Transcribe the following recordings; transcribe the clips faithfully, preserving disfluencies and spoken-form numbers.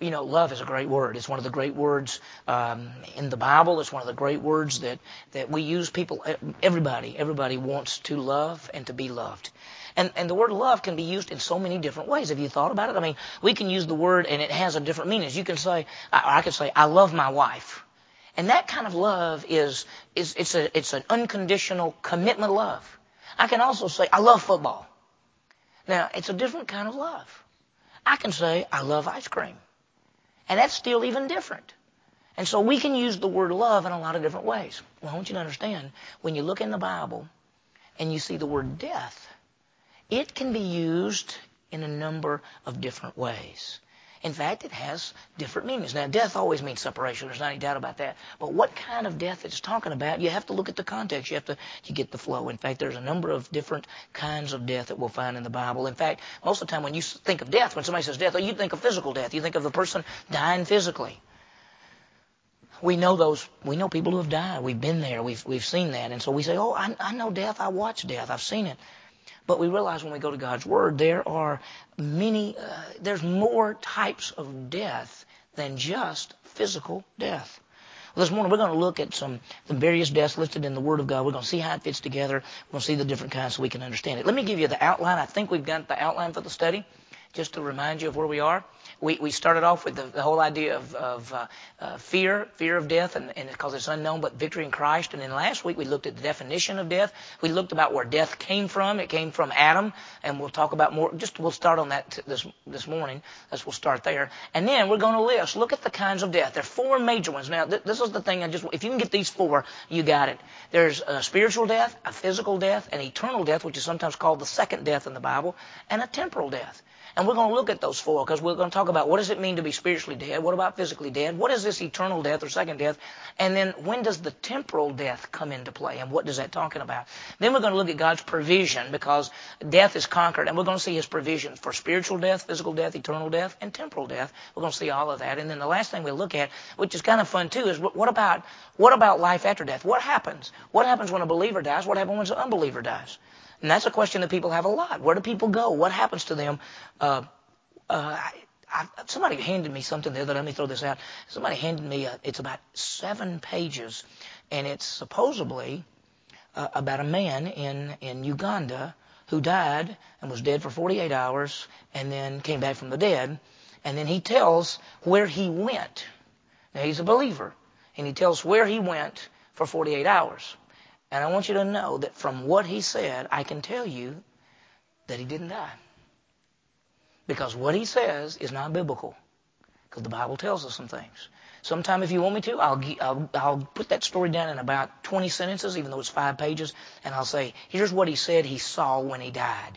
you know, love is a great word. It's one of the great words um, in the Bible. It's one of the great words that, that we use. People, everybody, everybody wants to love and to be loved. And, and the word love can be used in so many different ways. Have you thought about it? I mean, we can use the word and it has a different meaning. You can say, I, I could say, I love my wife. And that kind of love is, is it's a, it's an unconditional commitment love. I can also say, I love football. Now, it's a different kind of love. I can say, I love ice cream. And that's still even different. And so we can use the word love in a lot of different ways. Well, I want you to understand, when you look in the Bible and you see the word death, it can be used in a number of different ways. In fact, it has different meanings. Now, death always means separation. There's not any doubt about that. But what kind of death it's talking about, you have to look at the context. You have to you get the flow. In fact, there's a number of different kinds of death that we'll find in the Bible. In fact, most of the time when you think of death, when somebody says death, you think of physical death. You think of the person dying physically. We know those. We know people who have died. We've been there. We've we've seen that. And so we say, oh, I, I know death. I watched death. I've seen it. But we realize when we go to God's Word, there are many, uh, there's more types of death than just physical death. Well, this morning we're going to look at some the various deaths listed in the Word of God. We're going to see how it fits together. We're going to see the different kinds so we can understand it. Let me give you the outline. I think we've got the outline for the study, just to remind you of where we are. We we started off with the, the whole idea of, of uh, uh, fear, fear of death, and, and because it's unknown, but victory in Christ. And then last week we looked at the definition of death. We looked about where death came from. It came from Adam, and we'll talk about more. Just we'll start on that t- this this morning. As we'll start there, and then we're going to list. Look at the kinds of death. There are four major ones. Now th- this is the thing. I just if you can get these four, you got it. There's a spiritual death, a physical death, an eternal death, which is sometimes called the second death in the Bible, and a temporal death. And we're going to look at those four because we're going to talk about what does it mean to be spiritually dead? What about physically dead? What is this eternal death or second death? And then when does the temporal death come into play? And what is that talking about? Then we're going to look at God's provision because death is conquered. And we're going to see His provision for spiritual death, physical death, eternal death, and temporal death. We're going to see all of that. And then the last thing we'll look at, which is kind of fun too, is what about what about life after death? What happens? What happens when a believer dies? What happens when an unbeliever dies? And that's a question that people have a lot. Where do people go? What happens to them? Uh, Uh, I, I, somebody handed me something the other day. Let me throw this out. Somebody handed me, a, it's about seven pages, and it's supposedly uh, about a man in, in Uganda who died and was dead for forty-eight hours and then came back from the dead. And then he tells where he went. Now, he's a believer, and he tells where he went for forty-eight hours. And I want you to know that from what he said, I can tell you that he didn't die. Because what he says is not biblical. Because the Bible tells us some things. Sometime if you want me to, I'll, I'll, I'll put that story down in about twenty sentences, even though it's five pages, and I'll say, here's what he said he saw when he died.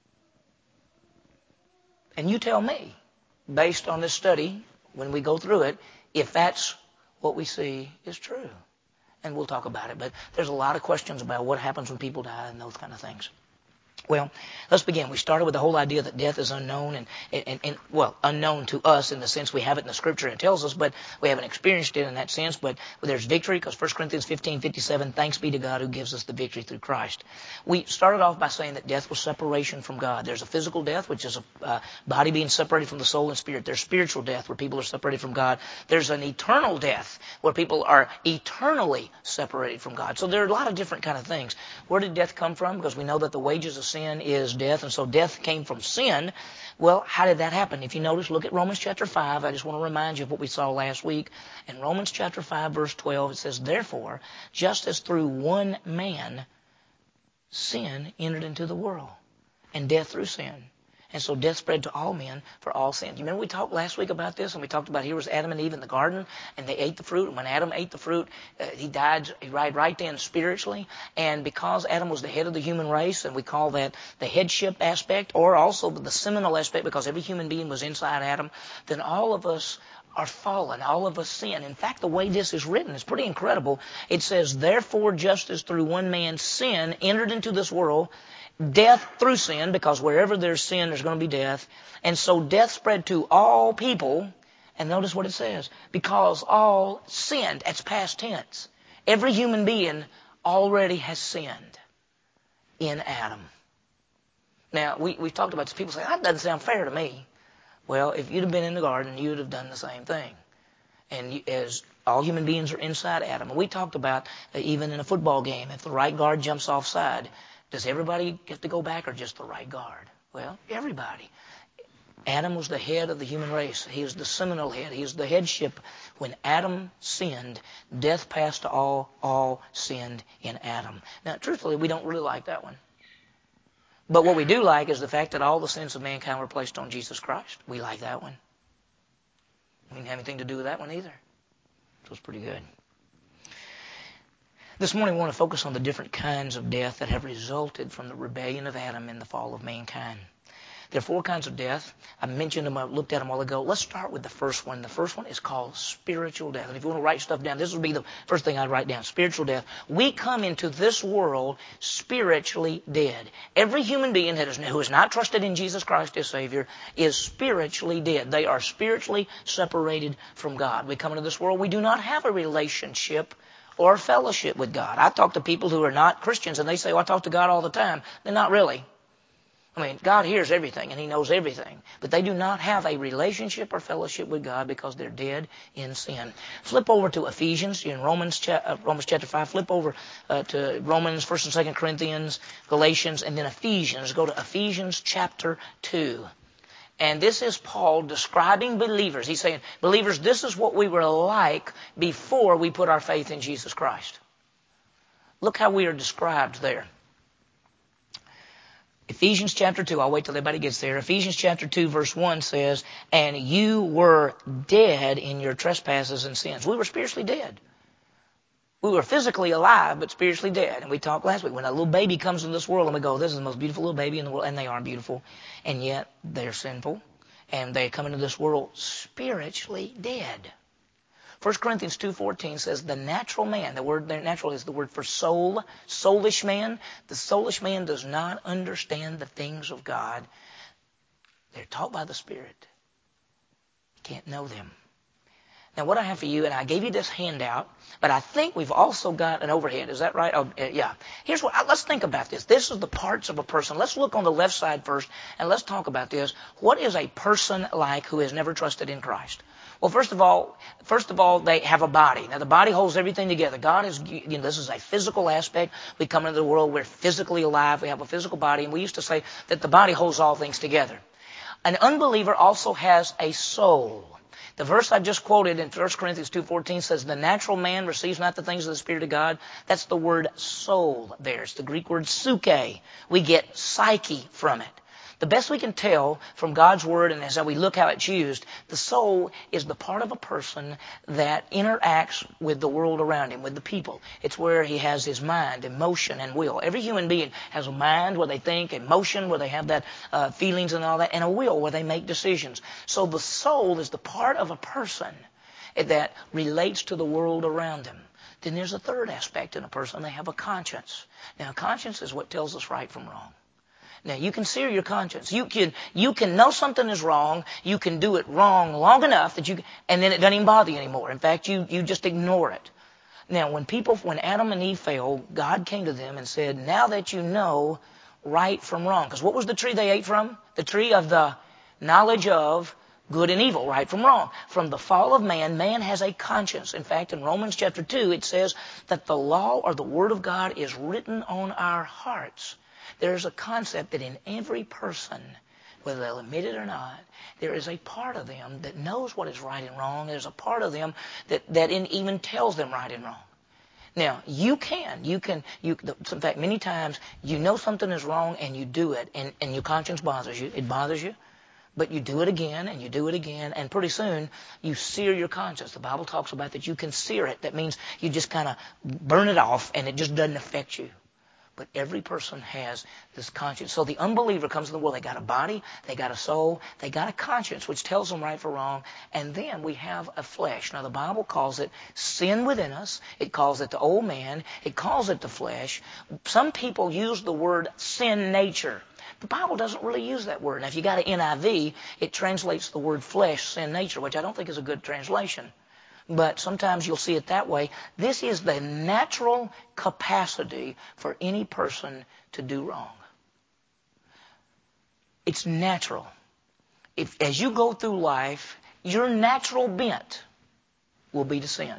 And you tell me, based on this study, when we go through it, if that's what we see is true. And we'll talk about it. But there's a lot of questions about what happens when people die and those kind of things. Well, let's begin. We started with the whole idea that death is unknown and, and, and, well, unknown to us in the sense we have it in the Scripture and it tells us, but we haven't experienced it in that sense. But there's victory because First Corinthians fifteen fifty-seven, thanks be to God who gives us the victory through Christ. We started off by saying that death was separation from God. There's a physical death, which is a uh, body being separated from the soul and spirit. There's spiritual death where people are separated from God. There's an eternal death where people are eternally separated from God. So there are a lot of different kind of things. Where did death come from? Because we know that the wages of sin is death, and so death came from sin. Well, how did that happen? If you notice, look at Romans chapter five. I just want to remind you of what we saw last week. In Romans chapter five, verse twelve, it says, therefore, just as through one man sin entered into the world, and death through sin. And so death spread to all men for all sin. Do you remember we talked last week about this? And we talked about here was Adam and Eve in the garden, and they ate the fruit. And when Adam ate the fruit, uh, he died he died right then spiritually. And because Adam was the head of the human race, and we call that the headship aspect, or also the seminal aspect, because every human being was inside Adam, then all of us are fallen. All of us sin. In fact, the way this is written is pretty incredible. It says, therefore, just as through one man sin entered into this world, death through sin, because wherever there's sin, there's going to be death. And so death spread to all people. And notice what it says. Because all sinned. That's past tense. Every human being already has sinned in Adam. Now, we, we've talked about this. People say, that doesn't sound fair to me. Well, if you'd have been in the garden, you'd have done the same thing. And you, as all human beings are inside Adam. And we talked about uh, even in a football game, if the right guard jumps offside, does everybody get to go back or just the right guard? Well, everybody. Adam was the head of the human race. He was the seminal head. He was the headship. When Adam sinned, death passed to all. All sinned in Adam. Now, truthfully, we don't really like that one. But what we do like is the fact that all the sins of mankind were placed on Jesus Christ. We like that one. We didn't have anything to do with that one either. It was pretty good. This morning we want to focus on the different kinds of death that have resulted from the rebellion of Adam and the fall of mankind. There are four kinds of death. I mentioned them, I looked at them a while ago. Let's start with the first one. The first one is called spiritual death. And if you want to write stuff down, this would be the first thing I'd write down, spiritual death. We come into this world spiritually dead. Every human being that is, who has not trusted in Jesus Christ as Savior is spiritually dead. They are spiritually separated from God. We come into this world, we do not have a relationship or fellowship with God. I talk to people who are not Christians and they say, well, I talk to God all the time. They're not really. I mean, God hears everything and He knows everything. But they do not have a relationship or fellowship with God because they're dead in sin. Flip over to Ephesians in Romans, cha- uh, Romans chapter five. Flip over uh, to Romans, First and Second Corinthians, Galatians, and then Ephesians. Go to Ephesians chapter two. And this is Paul describing believers. He's saying, believers, this is what we were like before we put our faith in Jesus Christ. Look how we are described there. Ephesians chapter two, I'll wait till everybody gets there. Ephesians chapter two verse one says, and you were dead in your trespasses and sins. We were spiritually dead. We were physically alive, but spiritually dead. And we talked last week, when a little baby comes into this world and we go, this is the most beautiful little baby in the world, and they are beautiful. And yet they're sinful, and they come into this world spiritually dead. First Corinthians two fourteen says the natural man, the word there, natural is the word for soul, soulish man. The soulish man does not understand the things of God. They're taught by the Spirit. You can't know them. Now what I have for you, and I gave you this handout, but I think we've also got an overhead. Is that right? Oh, yeah. Here's what, let's think about this. This is the parts of a person. Let's look on the left side first, and let's talk about this. What is a person like who has never trusted in Christ? Well, first of all, first of all, they have a body. Now, the body holds everything together. God is, you know, this is a physical aspect. We come into the world, we're physically alive. We have a physical body, and we used to say that the body holds all things together. An unbeliever also has a soul. The verse I just quoted in First Corinthians two fourteen says, the natural man receives not the things of the Spirit of God. That's the word soul there. It's the Greek word psyche. We get psyche from it. The best we can tell from God's Word, and as we look how it's used, the soul is the part of a person that interacts with the world around him, with the people. It's where he has his mind, emotion, and will. Every human being has a mind where they think, emotion where they have that uh, feelings and all that, and a will where they make decisions. So the soul is the part of a person that relates to the world around them. Then there's a third aspect in a person. They have a conscience. Now, conscience is what tells us right from wrong. Now, you can sear your conscience. You can, you can know something is wrong. You can do it wrong long enough that you, and then it doesn't even bother you anymore. In fact, you, you just ignore it. Now, when people, when Adam and Eve fell, God came to them and said, now that you know right from wrong. Because what was the tree they ate from? The tree of the knowledge of good and evil, right from wrong. From the fall of man, man has a conscience. In fact, in Romans chapter two, it says that the law or the Word of God is written on our hearts. There's a concept that in every person, whether they'll admit it or not, there is a part of them that knows what is right and wrong. There's a part of them that, that in, even tells them right and wrong. Now, you can, you can, you, in fact, many times you know something is wrong and you do it, and, and your conscience bothers you. It bothers you. But you do it again and you do it again, and pretty soon you sear your conscience. The Bible talks about that you can sear it. That means you just kind of burn it off and it just doesn't affect you. But every person has this conscience. So the unbeliever comes in the world. They got a body, they got a soul, they got a conscience, which tells them right from wrong. And then we have a flesh. Now the Bible calls it sin within us. It calls it the old man. It calls it the flesh. Some people use the word sin nature. The Bible doesn't really use that word. Now if you got an N I V, it translates the word flesh, sin nature, which I don't think is a good translation. But sometimes you'll see it that way. This is the natural capacity for any person to do wrong. It's natural. if as you go through life, your natural bent will be to sin.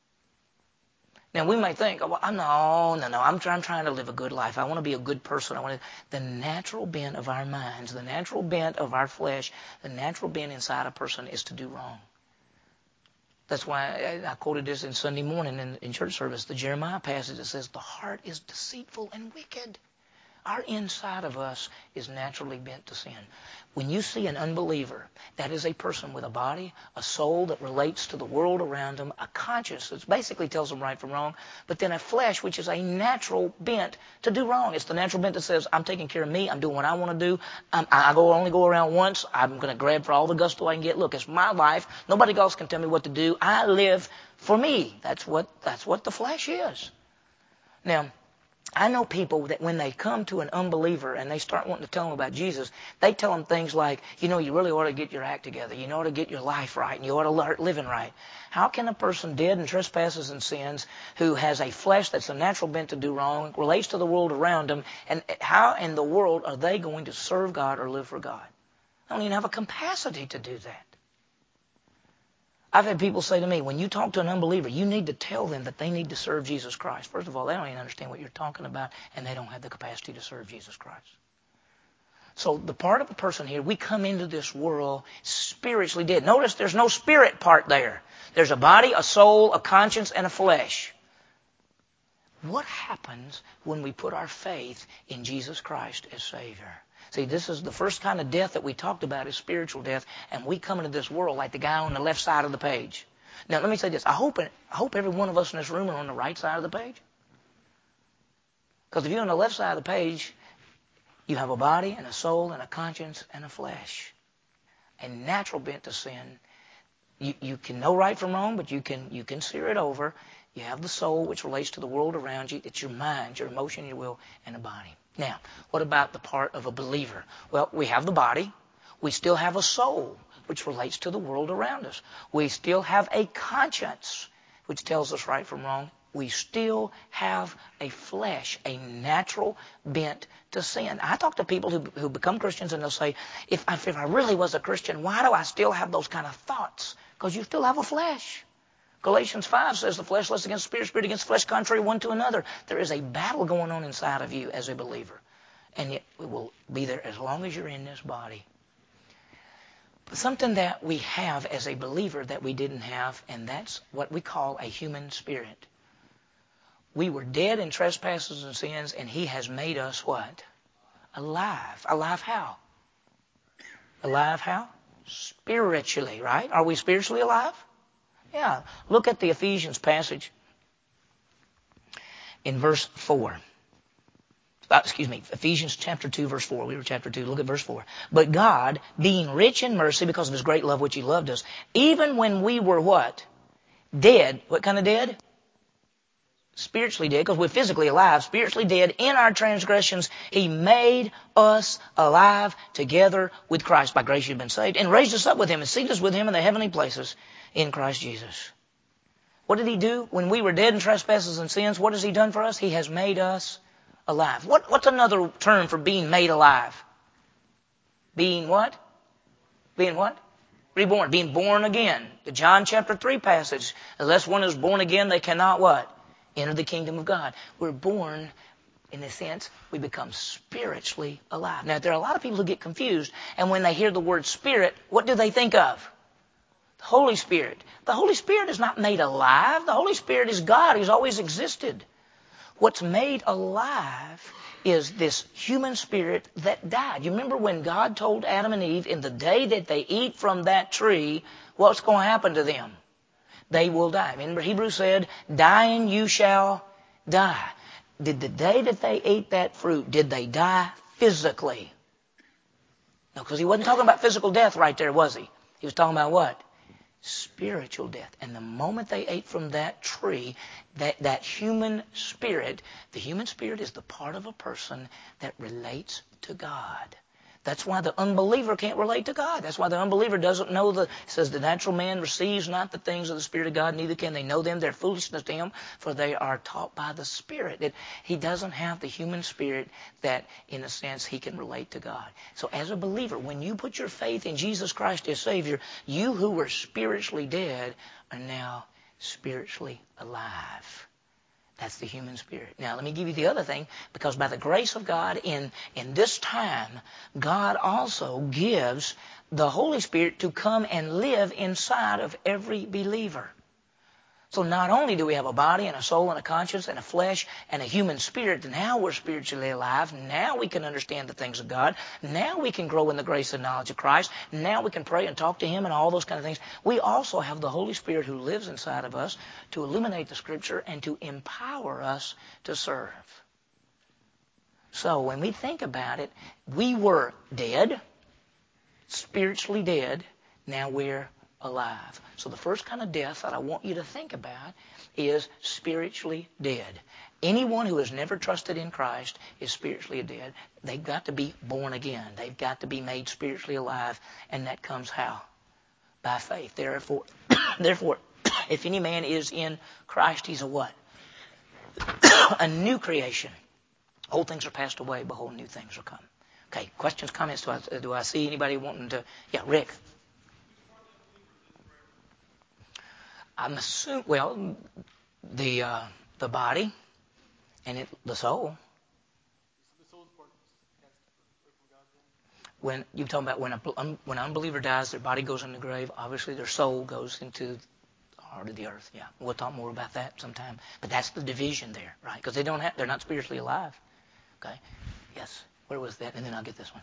Now, we may think, oh, well, no, no, no, I'm, try, I'm trying to live a good life. I want to be a good person. I want to. The natural bent of our minds, the natural bent of our flesh, the natural bent inside a person is to do wrong. That's why I, I quoted this in Sunday morning in, in church service, the Jeremiah passage that says, the heart is deceitful and wicked. Our inside of us is naturally bent to sin. When you see an unbeliever, that is a person with a body, a soul that relates to the world around them, a conscience that basically tells them right from wrong, but then a flesh which is a natural bent to do wrong. It's the natural bent that says, I'm taking care of me, I'm doing what I want to do, I'm, I go only go around once, I'm going to grab for all the gusto I can get. Look, it's my life. Nobody else can tell me what to do. I live for me. That's what, that's what the flesh is. Now, I know people that when they come to an unbeliever and they start wanting to tell them about Jesus, they tell them things like, you know, you really ought to get your act together. You ought to get your life right, and you ought to start living right. How can a person dead in trespasses and sins who has a flesh that's a natural bent to do wrong, relates to the world around them, and how in the world are they going to serve God or live for God? They don't even have a capacity to do that. I've had people say to me, when you talk to an unbeliever, you need to tell them that they need to serve Jesus Christ. First of all, they don't even understand what you're talking about, and they don't have the capacity to serve Jesus Christ. So the part of a person here, we come into this world spiritually dead. Notice there's no spirit part there. There's a body, a soul, a conscience, and a flesh. What happens when we put our faith in Jesus Christ as Savior? See, this is the first kind of death that we talked about is spiritual death, and we come into this world like the guy on the left side of the page. Now, let me say this. I hope I hope every one of us in this room are on the right side of the page. Because if you're on the left side of the page, you have a body and a soul and a conscience and a flesh. A natural bent to sin. You, you can know right from wrong, but you can you can steer it over. You have the soul, which relates to the world around you. It's your mind, your emotion, your will, and the body. Now, what about the part of a believer? Well, we have the body. We still have a soul, which relates to the world around us. We still have a conscience, which tells us right from wrong. We still have a flesh, a natural bent to sin. I talk to people who, who become Christians, and they'll say, if I, if I really was a Christian, why do I still have those kind of thoughts? Because you still have a flesh. Galatians five says the flesh lusts against the spirit, spirit against the flesh, contrary one to another. There is a battle going on inside of you as a believer. And yet it will be there as long as you're in this body. But something that we have as a believer that we didn't have, and that's what we call a human spirit. We were dead in trespasses and sins, and He has made us what? Alive. Alive how? Alive how? Spiritually, right? Are we spiritually alive? Yeah. Look at the Ephesians passage in verse four. Uh, excuse me, Ephesians chapter two, verse four. We were chapter two. Look at verse four. But God, being rich in mercy because of His great love which He loved us, even when we were what? Dead. What kind of dead? Spiritually dead, because we're physically alive. Spiritually dead in our transgressions, He made us alive together with Christ. By grace you've been saved. And raised us up with Him and seated us with Him in the heavenly places in Christ Jesus. What did He do? When we were dead in trespasses and sins, what has He done for us? He has made us alive. What, what's another term for being made alive? Being what? Being what? Reborn. Being born again. The John chapter three passage. Unless one is born again, they cannot what? Enter the kingdom of God. We're born, in a sense, we become spiritually alive. Now, there are a lot of people who get confused, and when they hear the word spirit, what do they think of? The Holy Spirit. The Holy Spirit is not made alive. The Holy Spirit is God. He's always existed. What's made alive is this human spirit that died. You remember when God told Adam and Eve, in the day that they eat from that tree, what's going to happen to them? They will die. Remember, Hebrews said, dying you shall die. Did the day that they ate that fruit, did they die physically? No, because He wasn't talking about physical death right there, was He? He was talking about what? Spiritual death. And the moment they ate from that tree, that, that human spirit, the human spirit is the part of a person that relates to God. That's why the unbeliever can't relate to God. That's why the unbeliever doesn't know the, it says the natural man receives not the things of the Spirit of God, neither can they know them. They're foolishness to him, for they are taught by the Spirit. It, he doesn't have the human spirit that, in a sense, he can relate to God. So as a believer, when you put your faith in Jesus Christ as Savior, you who were spiritually dead are now spiritually alive. That's the human spirit. Now, let me give you the other thing, because by the grace of God in, in this time, God also gives the Holy Spirit to come and live inside of every believer. So not only do we have a body and a soul and a conscience and a flesh and a human spirit, now we're spiritually alive. Now we can understand the things of God. Now we can grow in the grace and knowledge of Christ. Now we can pray and talk to Him and all those kind of things. We also have the Holy Spirit who lives inside of us to illuminate the Scripture and to empower us to serve. So when we think about it, we were dead, spiritually dead. Now we're alive. So the first kind of death that I want you to think about is spiritually dead. Anyone who has never trusted in Christ is spiritually dead. They've got to be born again. They've got to be made spiritually alive. And that comes how? By faith. Therefore, therefore, if any man is in Christ, he's a what? A new creation. Old things are passed away. Behold, new things are come. Okay, questions, comments? Do I, do I see anybody wanting to? Yeah, Rick. I'm assuming, well, the uh, the body and it, the soul. When you're talking about when a um, when an unbeliever dies, their body goes in the grave. Obviously, their soul goes into the heart of the earth. Yeah, we'll talk more about that sometime. But that's the division there, right? Because they don't have, they're not spiritually alive. Okay. Yes. Where was that? And then I'll get this one.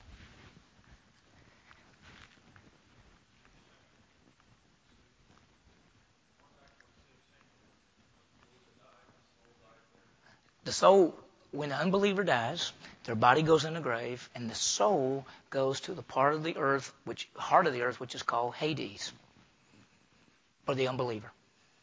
The soul, when an unbeliever dies, their body goes in the grave, and the soul goes to the part of the earth, which heart of the earth, which is called Hades, for the unbeliever.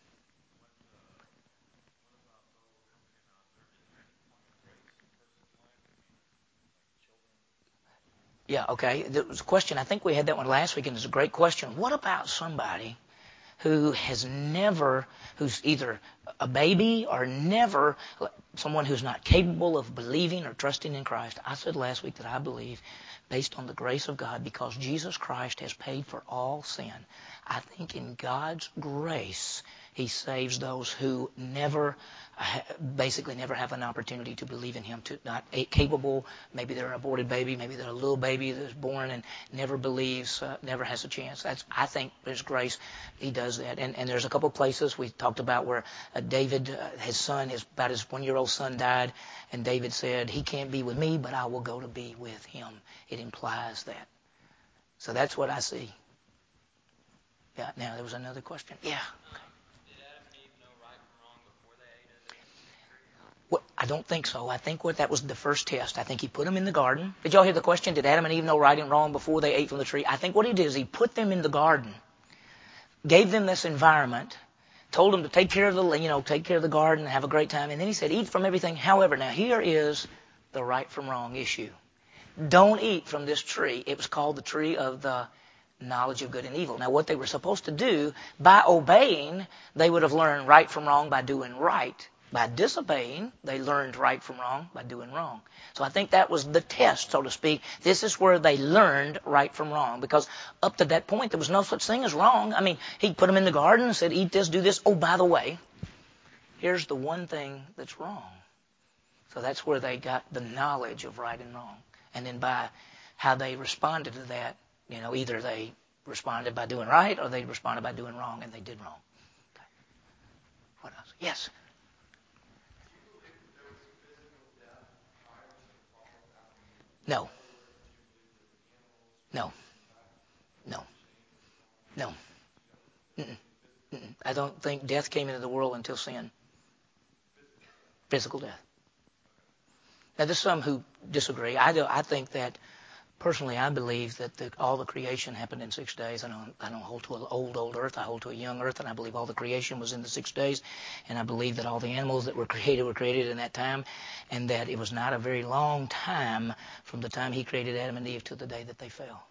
Yeah, okay. There was a question. I think we had that one last week, and it's a great question. What about somebody who has never, who's either a baby or never, someone who's not capable of believing or trusting in Christ? I said last week that I believe, based on the grace of God, because Jesus Christ has paid for all sin, I think in God's grace, He saves those who never, basically never have an opportunity to believe in Him, to not capable. Maybe they're an aborted baby, maybe they're a little baby that's born and never believes, uh, never has a chance. That's, I think there's grace. He does that. And, and there's a couple places we talked about where uh, David, uh, his son, his, about his one-year-old son died, and David said, he can't be with me, but I will go to be with him. It implies that. So that's what I see. Yeah, now there was another question. Yeah. Okay. Well, I don't think so. I think what that was the first test. I think He put them in the garden. Did y'all hear the question? Did Adam and Eve know right and wrong before they ate from the tree? I think what He did is He put them in the garden, gave them this environment, told them to take care of the, you know, take care of the garden and have a great time. And then He said, eat from everything. However, now here is the right from wrong issue. Don't eat from this tree. It was called the tree of the knowledge of good and evil. Now, what they were supposed to do, by obeying, they would have learned right from wrong by doing right. By disobeying, they learned right from wrong by doing wrong. So I think that was the test, so to speak. This is where they learned right from wrong. Because up to that point, there was no such thing as wrong. I mean, He put them in the garden and said, eat this, do this. Oh, by the way, here's the one thing that's wrong. So that's where they got the knowledge of right and wrong. And then by how they responded to that, you know, either they responded by doing right or they responded by doing wrong, and they did wrong. Okay. What else? Yes. No. No. No. No. Mm-mm. Mm-mm. I don't think death came into the world until sin. Physical death. Now, there's some who disagree. I do. I think that Personally, I believe that the, all the creation happened in six days. I don't, I don't hold to an old, old earth. I hold to a young earth, and I believe all the creation was in the six days. And I believe that all the animals that were created were created in that time, and that it was not a very long time from the time he created Adam and Eve to the day that they fell.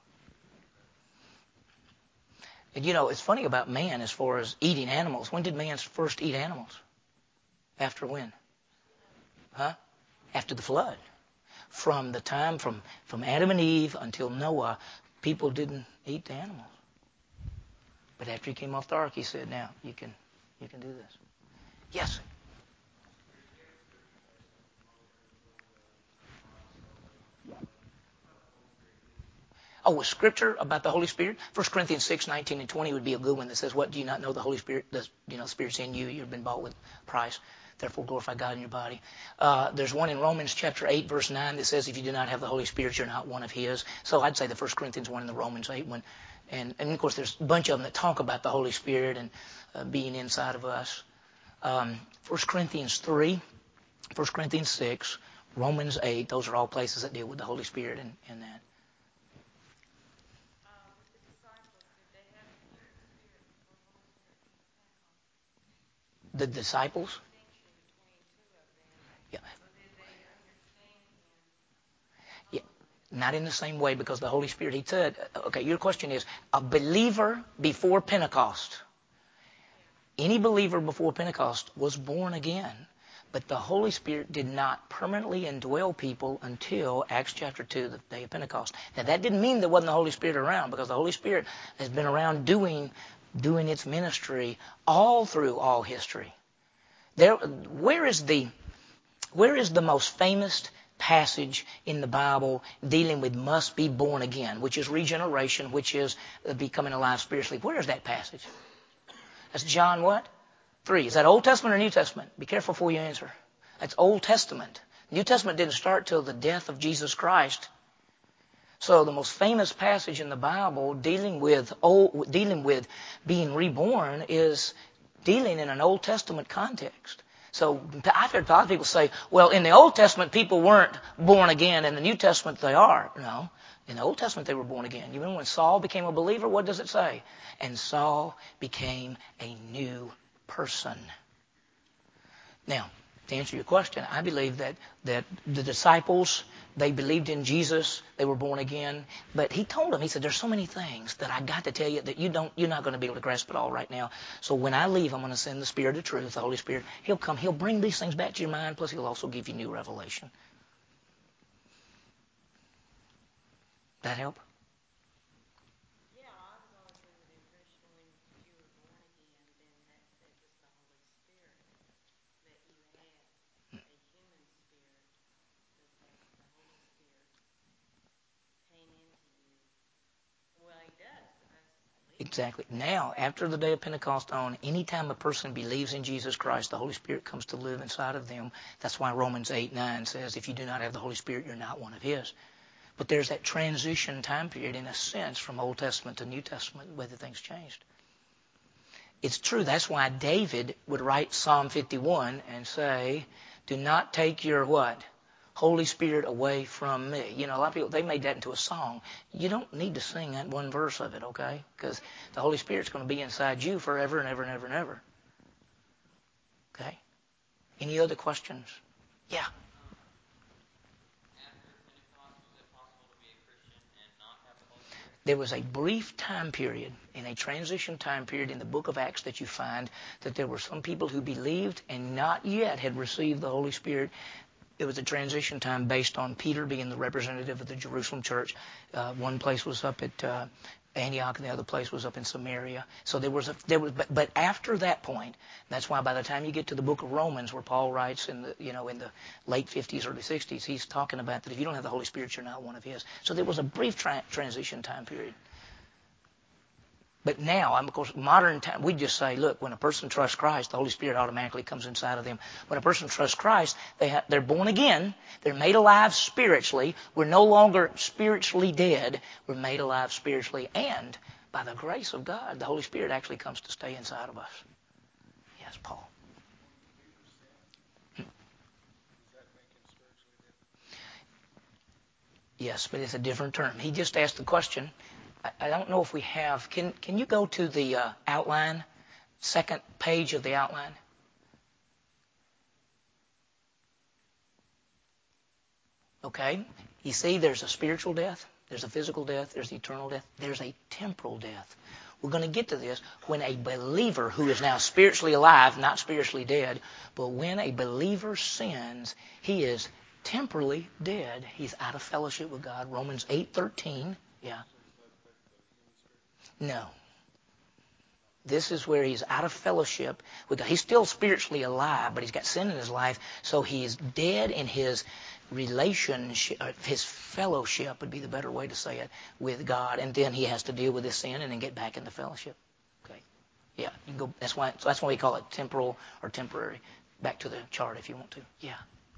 And you know, it's funny about man as far as eating animals. When did man first eat animals? After when? Huh? After the flood. From the time from, from Adam and Eve until Noah, people didn't eat the animals. But after he came off the ark, he said, now you can you can do this. Yes? Oh, with scripture about the Holy Spirit? First Corinthians six, nineteen and twenty would be a good one that says, what, do you not know the Holy Spirit? Does, you know, the Spirit's in you. You've been bought with price. Therefore, glorify God in your body. Uh, there's one in Romans chapter eight, verse nine that says, if you do not have the Holy Spirit, you're not one of His. So I'd say the First Corinthians one and the Romans eight one. And, and of course, there's a bunch of them that talk about the Holy Spirit and uh, being inside of us. Um, First Corinthians three, First Corinthians six, Romans eight, those are all places that deal with the Holy Spirit and, and that. The disciples? Yeah. Yeah. Not in the same way, because the Holy Spirit, he said, okay, your question is, a believer before Pentecost, any believer before Pentecost was born again, but the Holy Spirit did not permanently indwell people until Acts chapter two, the day of Pentecost. Now, that didn't mean there wasn't the Holy Spirit around, because the Holy Spirit has been around doing, doing its ministry all through all history. There, where is the, where is the most famous passage in the Bible dealing with must be born again, which is regeneration, which is becoming alive spiritually? Where is that passage? That's John what? three. Is that Old Testament or New Testament? Be careful before you answer. That's Old Testament. New Testament didn't start till the death of Jesus Christ. So the most famous passage in the Bible dealing with old, dealing with being reborn is dealing in an Old Testament context. So I've heard a lot of people say, well, in the Old Testament, people weren't born again. In the New Testament, they are. No. In the Old Testament, they were born again. You remember when Saul became a believer? What does it say? And Saul became a new person. Now, to answer your question, I believe that, that the disciples, they believed in Jesus. They were born again. But he told them, he said, there's so many things that I got to tell you that you don't, you're not going to be able to grasp it all right now. So when I leave, I'm going to send the Spirit of truth, the Holy Spirit. He'll come. He'll bring these things back to your mind. Plus, he'll also give you new revelation. That help? Exactly. Now, after the day of Pentecost on, anytime a person believes in Jesus Christ, the Holy Spirit comes to live inside of them. That's why Romans eight nine says, if you do not have the Holy Spirit, you're not one of His. But there's that transition time period, in a sense, from Old Testament to New Testament, whether things changed. It's true. That's why David would write Psalm fifty-one and say, do not take your what? Holy Spirit away from me. You know, a lot of people, they made that into a song. You don't need to sing that one verse of it, okay? Because the Holy Spirit's going to be inside you forever and ever and ever and ever. Okay? Any other questions? Yeah. There was a brief time period, in a transition time period in the book of Acts, that you find that there were some people who believed and not yet had received the Holy Spirit. It was a transition time based on Peter being the representative of the Jerusalem church. Uh, one place was up at uh, Antioch, and the other place was up in Samaria. So there was a there was, but, but after that point, that's why by the time you get to the book of Romans, where Paul writes in the you know in the late fifties, early sixties, he's talking about that if you don't have the Holy Spirit, you're not one of His. So there was a brief tra- transition time period. But now, of course, modern time, we just say, look, when a person trusts Christ, the Holy Spirit automatically comes inside of them. When a person trusts Christ, they ha- they're born again. They're made alive spiritually. We're no longer spiritually dead. We're made alive spiritually. And by the grace of God, the Holy Spirit actually comes to stay inside of us. Yes, Paul. Yes, but it's a different term. He just asked the question. I, I don't know if we have. Can Can you go to the uh, outline, second page of the outline? Okay. You see, there's a spiritual death, there's a physical death, there's eternal death, there's a temporal death. We're going to get to this when a believer who is now spiritually alive, not spiritually dead, but when a believer sins, he is temporally dead. He's out of fellowship with God. Romans eight thirteen. Yeah. No. This is where he's out of fellowship with God. He's still spiritually alive, but he's got sin in his life, so he's dead in his relationship, his fellowship would be the better way to say it, with God, and then he has to deal with his sin and then get back into fellowship. Okay, yeah, you can go. That's why. So that's why we call it temporal or temporary. Back to the chart if you want to. Yeah.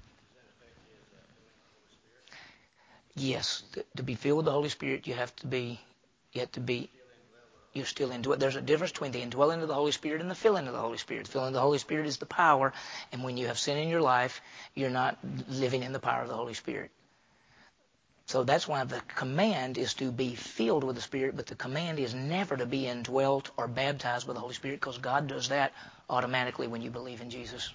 Yes, to, to be filled with the Holy Spirit, you have to be, you have to be. You're still into it. There's a difference between the indwelling of the Holy Spirit and the filling of the Holy Spirit. The filling of the Holy Spirit is the power, and when you have sin in your life, you're not living in the power of the Holy Spirit. So that's why the command is to be filled with the Spirit, but the command is never to be indwelt or baptized with the Holy Spirit, because God does that automatically when you believe in Jesus.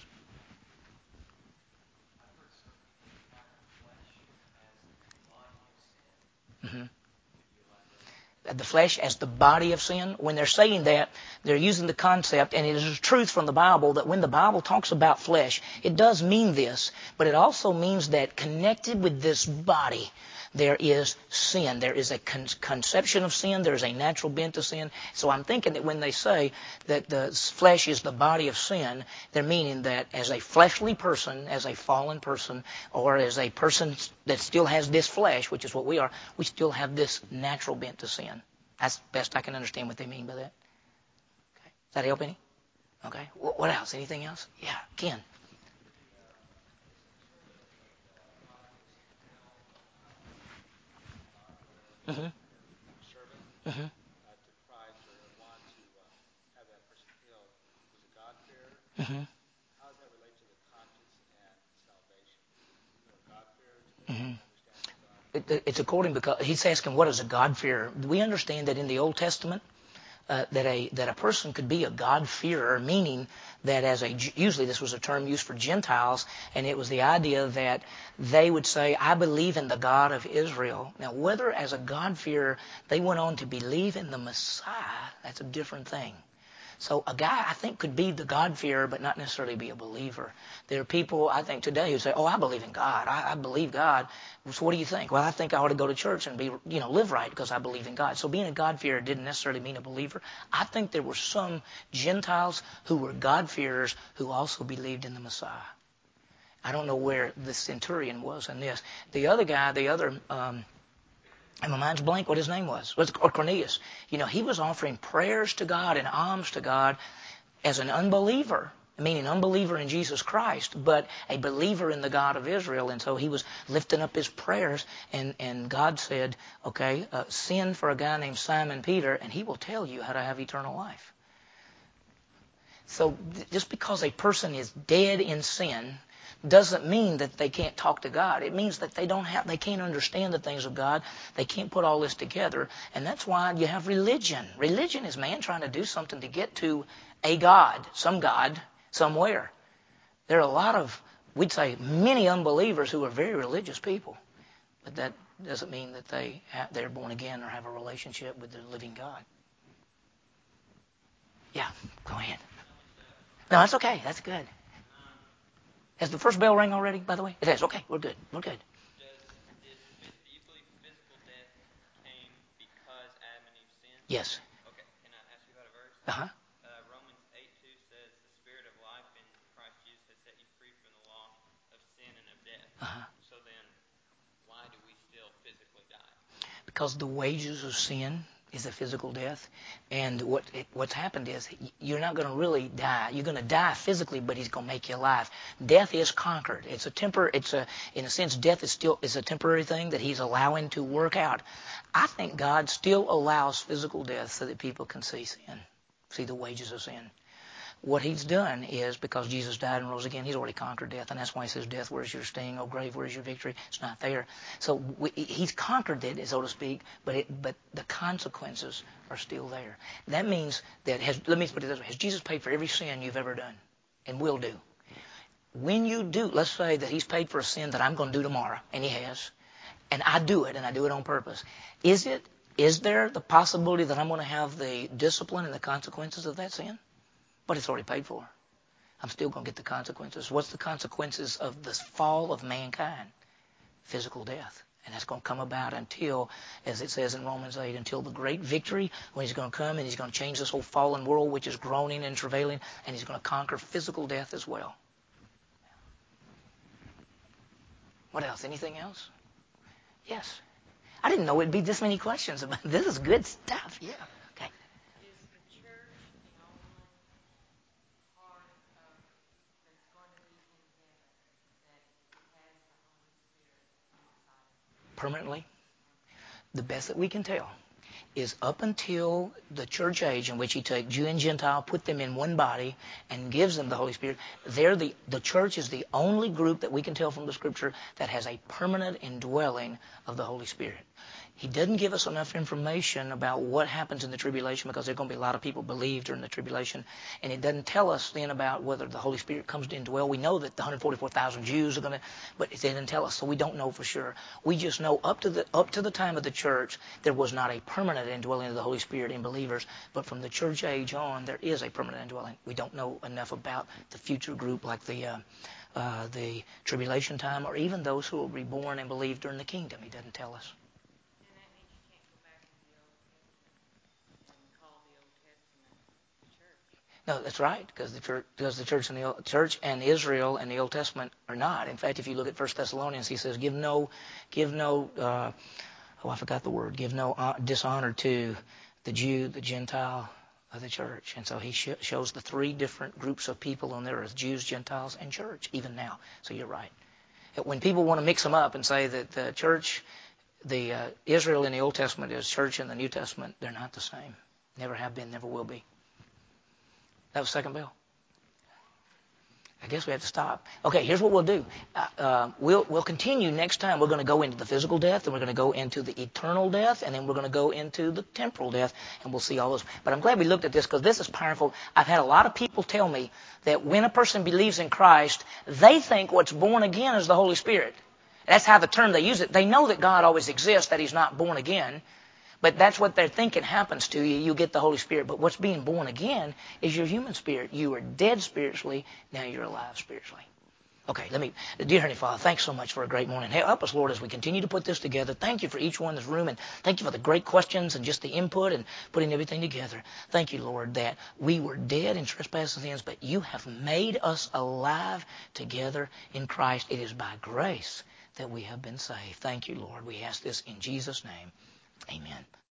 Mm-hmm. The flesh as the body of sin. When they're saying that, they're using the concept, and it is a truth from the Bible, that when the Bible talks about flesh, it does mean this, but it also means that connected with this body, there is sin. There is a con- conception of sin. There is a natural bent to sin. So I'm thinking that when they say that the flesh is the body of sin, they're meaning that as a fleshly person, as a fallen person, or as a person that still has this flesh, which is what we are, we still have this natural bent to sin. That's best I can understand what they mean by that. Okay. Does that help any? Okay. What else? Anything else? Yeah. Ken. Mm-hmm. Mm-hmm. Mm-hmm. Mm-hmm. It, it's according, because he's asking, what is a God-fearer? We understand that in the Old Testament, uh, that a that a person could be a God-fearer, meaning that as a, usually this was a term used for Gentiles, and it was the idea that they would say, I believe in the God of Israel. Now, whether as a God-fearer they went on to believe in the Messiah, that's a different thing. So a guy, I think, could be the God-fearer but not necessarily be a believer. There are people, I think, today who say, oh, I believe in God. I, I believe God. So what do you think? Well, I think I ought to go to church and be, you know, live right because I believe in God. So being a God-fearer didn't necessarily mean a believer. I think there were some Gentiles who were God-fearers who also believed in the Messiah. I don't know where the centurion was in this. The other guy, the other... Um, And my mind's blank what his name was. Or Cornelius. You know, he was offering prayers to God and alms to God as an unbeliever, meaning unbeliever in Jesus Christ, but a believer in the God of Israel. And so he was lifting up his prayers, and, and God said, okay, uh, send for a guy named Simon Peter, and he will tell you how to have eternal life. So just because a person is dead in sin doesn't mean that they can't talk to God. It means that they don't have, they can't understand the things of God. They can't put all this together. And that's why you have religion. Religion is man trying to do something to get to a God, some God, somewhere. There are a lot of, we'd say, many unbelievers who are very religious people. But that doesn't mean that they have, they're born again or have a relationship with the living God. Yeah, go ahead. No, that's okay. That's good. Has the first bell rang already, by the way? It has. Okay, we're good. We're good. Yes. Okay, can I ask you about a verse? Uh-huh. Uh, Romans eight two says, the Spirit of life in Christ Jesus has set you free from the law of sin and of death. Uh-huh. So then, why do we still physically die? Because the wages of sin is a physical death. And what it, what's happened is you're not going to really die. You're going to die physically, but he's going to make you alive. Death is conquered. It's a tempor. It's a, in a sense, death is still is a temporary thing that he's allowing to work out. I think God still allows physical death so that people can see sin, see the wages of sin. what he's done is, because Jesus died and rose again, he's already conquered death. And that's why he says, death, where's your sting? Oh, grave, where's your victory? It's not there. So we, he's conquered it, so to speak, but it, but the consequences are still there. That means that, has, let me put it this way, has Jesus paid for every sin you've ever done and will do? When you do, let's say that he's paid for a sin that I'm going to do tomorrow, and he has, and I do it, and I do it on purpose. Is it, is there the possibility that I'm going to have the discipline and the consequences of that sin? But it's already paid for. I'm still going to get the consequences. What's the consequences of the fall of mankind? Physical death. And that's going to come about until, as it says in Romans eight, until the great victory, when he's going to come and he's going to change this whole fallen world, which is groaning and travailing, and he's going to conquer physical death as well. What else? Anything else? Yes. I didn't know it'd be this many questions about this. Is good stuff. Yeah. Okay. Is the church the only part of that's going to be in heaven that has the Holy Spirit inside? Permanently? The best that we can tell is up until the church age in which he takes Jew and Gentile, put them in one body, and gives them the Holy Spirit. They're the, the church is the only group that we can tell from the Scripture that has a permanent indwelling of the Holy Spirit. He doesn't give us enough information about what happens in the tribulation, because there are going to be a lot of people believe during the tribulation. And it doesn't tell us then about whether the Holy Spirit comes to indwell. We know that the one hundred forty-four thousand Jews are going to, but it didn't tell us, so we don't know for sure. We just know up to the up to the time of the church, there was not a permanent indwelling of the Holy Spirit in believers. But from the church age on, there is a permanent indwelling. We don't know enough about the future group, like the uh, uh, the tribulation time, or even those who will be born and believe during the kingdom. He doesn't tell us. No, that's right, because the church, because the church and the church and Israel and the Old Testament are not. In fact, if you look at First Thessalonians, he says, "Give no, give no, uh, oh, I forgot the word. Give no uh, dishonor to the Jew, the Gentile, or the church." And so he sh- shows the three different groups of people on the earth: Jews, Gentiles, and church. Even now, so you're right. When people want to mix them up and say that the church, the uh, Israel in the Old Testament is church in the New Testament, they're not the same. Never have been, never will be. That was second bell. I guess we have to stop. Okay, here's what we'll do. Uh, uh, we'll we'll continue next time. We're going to go into the physical death, and we're going to go into the eternal death, and then we're going to go into the temporal death, and we'll see all those. But I'm glad we looked at this, because this is powerful. I've had a lot of people tell me that when a person believes in Christ, they think what's born again is the Holy Spirit. That's how the term they use it. They know that God always exists, that he's not born again. But that's what they're thinking happens to you. You get the Holy Spirit. But what's being born again is your human spirit. You were dead spiritually. Now you're alive spiritually. Okay, let me, dear Heavenly Father, thanks so much for a great morning. Help us, Lord, as we continue to put this together. Thank you for each one in this room, and thank you for the great questions and just the input and putting everything together. Thank you, Lord, that we were dead in trespasses and sins, but you have made us alive together in Christ. It is by grace that we have been saved. Thank you, Lord. We ask this in Jesus' name. Amen.